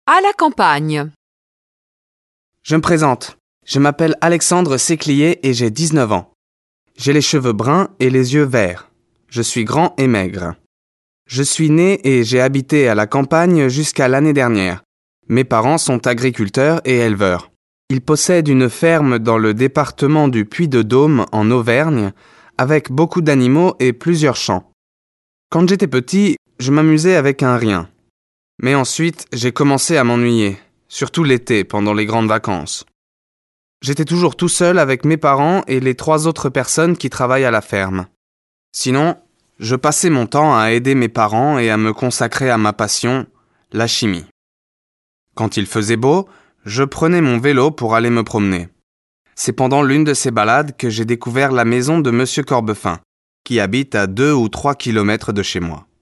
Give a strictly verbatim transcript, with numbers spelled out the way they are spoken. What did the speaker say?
À la campagne. Je me présente. Je m'appelle Alexandre Séclier et j'ai dix-neuf ans. J'ai les cheveux bruns et les yeux verts. Je suis grand et maigre. Je suis né et j'ai habité à la campagne jusqu'à l'année dernière. Mes parents sont agriculteurs et éleveurs. Ils possèdent une ferme dans le département du Puy-de-Dôme en Auvergne, avec beaucoup d'animaux et plusieurs champs. Quand j'étais petit, je m'amusais avec un rien. Mais ensuite, j'ai commencé à m'ennuyer, surtout l'été, pendant les grandes vacances. J'étais toujours tout seul avec mes parents et les trois autres personnes qui travaillent à la ferme. Sinon, je passais mon temps à aider mes parents et à me consacrer à ma passion, la chimie. Quand il faisait beau, je prenais mon vélo pour aller me promener. C'est pendant l'une de ces balades que j'ai découvert la maison de Monsieur Corbefin, qui habite à deux ou trois kilomètres de chez moi.